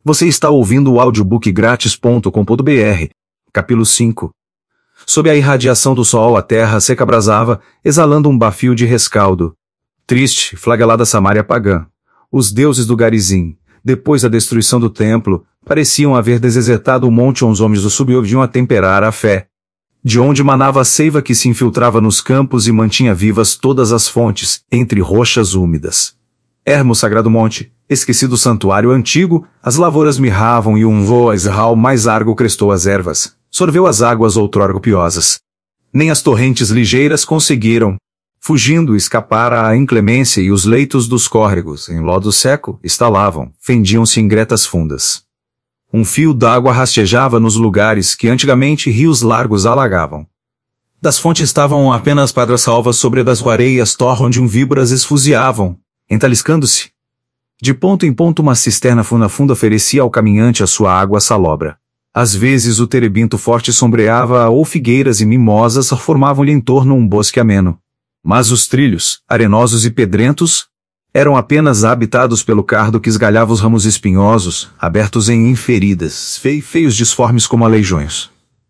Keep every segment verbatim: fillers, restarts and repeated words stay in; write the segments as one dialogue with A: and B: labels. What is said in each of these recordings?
A: Você está ouvindo o audiobook grátis ponto com ponto br. Capítulo cinco. Sob a irradiação do sol, a terra seca abrasava, exalando um bafio de rescaldo. Triste, flagelada Samária pagã. Os deuses do Garizim, depois da destruição do templo, pareciam haver desertado o monte onde os homens do subúrbio vinham a temperar a fé. De onde manava a seiva que se infiltrava nos campos e mantinha vivas todas as fontes, entre rochas úmidas. Ermo, sagrado monte, esquecido santuário antigo, as lavouras mirravam e um voazral mais largo crestou as ervas, sorveu as águas outrora copiosas. Nem as torrentes ligeiras conseguiram, fugindo, escapar à inclemência, e os leitos dos córregos, em lodo seco, estalavam, fendiam-se em gretas fundas. Um fio d'água rastejava nos lugares que antigamente rios largos alagavam. Das fontes estavam apenas pedras salvas sobre das areias torre onde um víboras esfuziavam, entaliscando-se. De ponto em ponto uma cisterna funda funda oferecia ao caminhante a sua água salobra. Às vezes o terebinto forte sombreava ou figueiras e mimosas formavam-lhe em torno um bosque ameno. Mas os trilhos, arenosos e pedrentos, eram apenas habitados pelo cardo que esgalhava os ramos espinhosos, abertos em inferidas, fe feios disformes como aleijões.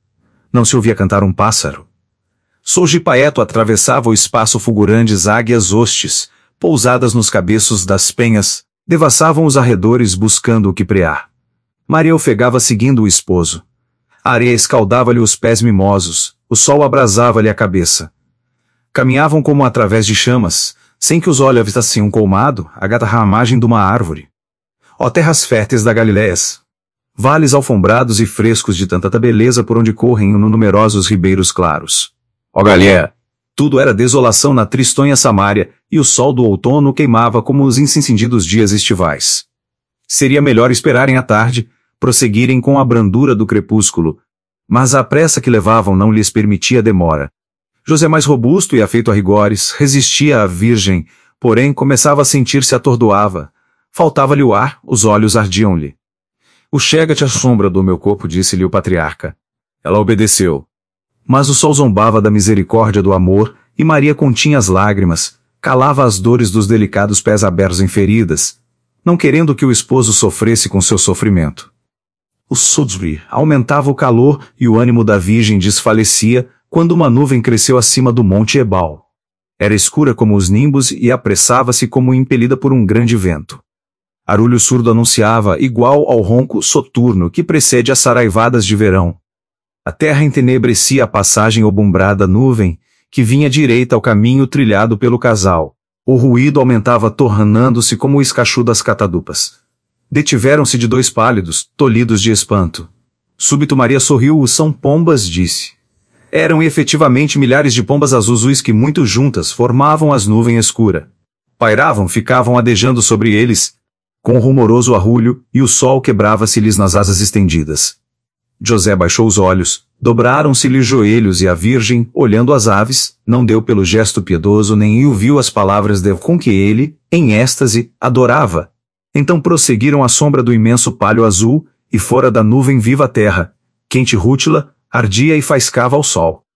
A: Não se ouvia cantar um pássaro. Sojipaeto atravessava o espaço fulgurantes águias hostes, pousadas nos cabeços das penhas, devassavam os arredores buscando o que prear. Maria ofegava seguindo o esposo. A areia escaldava-lhe os pés mimosos, o sol abrasava-lhe a cabeça. Caminhavam como através de chamas, sem que os olhos avistassem um colmado, a gata ramagem de uma árvore. Ó terras férteis da Galiléias! Vales alfombrados e frescos de tanta beleza por onde correm numerosos ribeiros claros. Ó Galiléia! Tudo era desolação na tristonha Samária, e o sol do outono queimava como os incendidos dias estivais. Seria melhor esperarem a tarde, prosseguirem com a brandura do crepúsculo, mas a pressa que levavam não lhes permitia demora. José, mais robusto e afeito a rigores, resistia à virgem, porém começava a sentir-se atordoava. Faltava-lhe o ar, os olhos ardiam-lhe. O chega-te à sombra do meu corpo, disse-lhe o patriarca. Ela obedeceu. Mas o sol zombava da misericórdia do amor, e Maria continha as lágrimas, calava as dores dos delicados pés abertos em feridas, não querendo que o esposo sofresse com seu sofrimento. O Sudbury aumentava o calor e o ânimo da virgem desfalecia, quando uma nuvem cresceu acima do monte Ebal. Era escura como os nimbos e apressava-se como impelida por um grande vento. Arulho surdo anunciava, igual ao ronco soturno que precede as saraivadas de verão. A terra entenebrecia a passagem obumbrada nuvem, que vinha direita ao caminho trilhado pelo casal. O ruído aumentava tornando-se como o escachu das catadupas. Detiveram-se de dois pálidos, tolhidos de espanto. Súbito Maria sorriu. São pombas, disse. Eram efetivamente milhares de pombas azuis que muito juntas formavam as nuvens escura. Pairavam, ficavam adejando sobre eles, com rumoroso arrulho, e o sol quebrava-se-lhes nas asas estendidas. José baixou os olhos, dobraram-se-lhe os joelhos e a virgem, olhando as aves, não deu pelo gesto piedoso nem ouviu as palavras de com que ele, em êxtase, adorava. Então prosseguiram à sombra do imenso palho azul, e fora da nuvem viva a terra, quente rútila, ardia e faiscava ao sol.